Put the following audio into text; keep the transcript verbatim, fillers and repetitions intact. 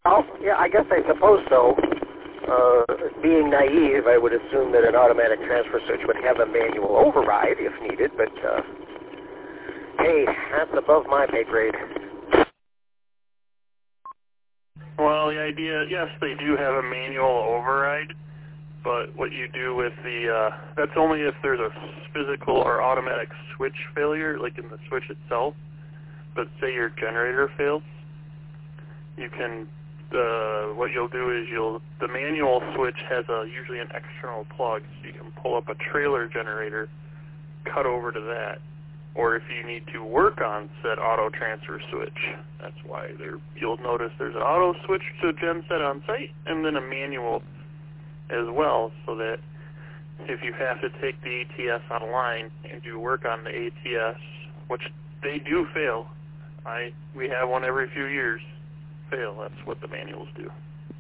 Oh, yeah, I guess I suppose so. Uh, being naive, I would assume that an automatic transfer switch would have a manual override if needed, but, uh, hey, that's above my pay grade. Well, the idea, yes, they do have a manual override, but what you do with the, uh, that's only if there's a physical or automatic switch failure, like in the switch itself. But say your generator fails, you can, uh, what you'll do is you'll, the manual switch has a, usually an external plug, so you can pull up a trailer generator, cut over to that. Or if you need to work on said auto transfer switch, that's why there, you'll notice there's an auto switch to a gen set on site, and then a manual as well, so that if you have to take the A T S online and do work on the A T S, which they do fail, I we have one every few years fail. That's what the manuals do.